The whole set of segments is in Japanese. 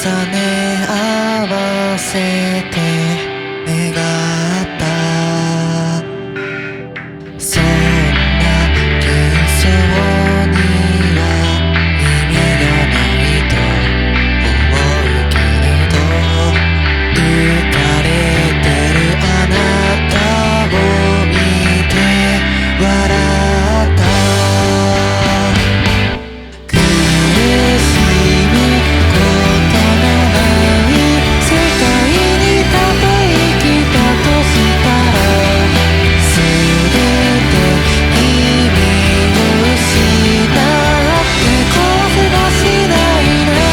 ね合わせて願った。そんな幻想には意味がないと思うけれど、浮かれてるあなたを見て笑った。苦しむことのない世界にたとえ生きたとしたら、すべて意味を失って壊せはしないな。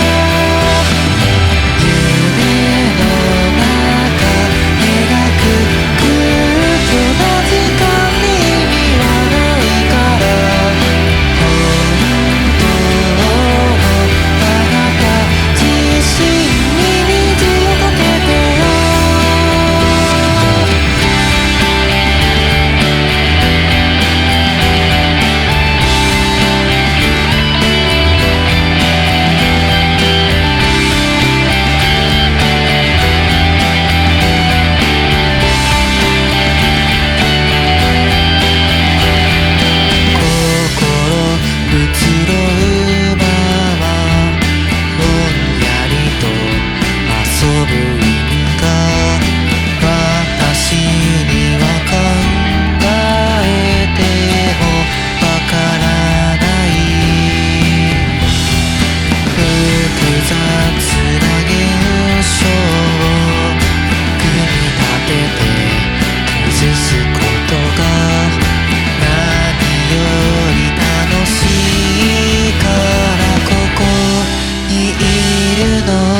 夢の中描く空虚な時間に意味はないから、本当のあなた自身に虹をかけてよ。心移ろうままぼんやりと遊ぶ意味が私には考えてもわからない。複雑な現象を組み立てて崩すことが何より楽しいからここにいるの。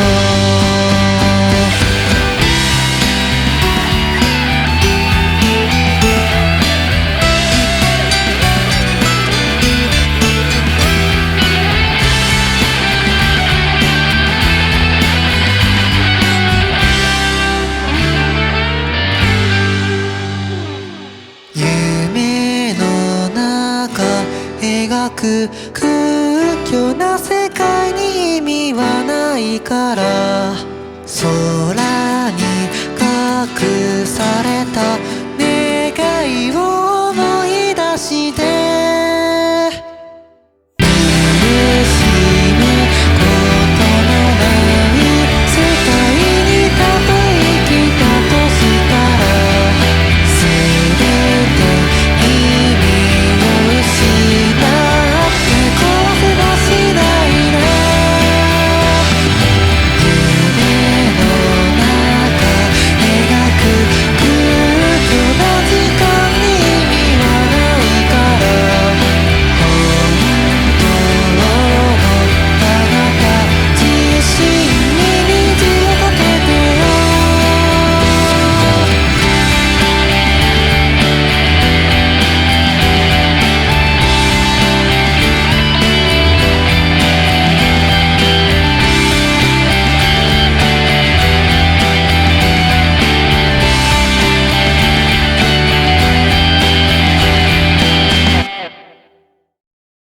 夢の中描く空虚な世界に意味はないから、空に隠され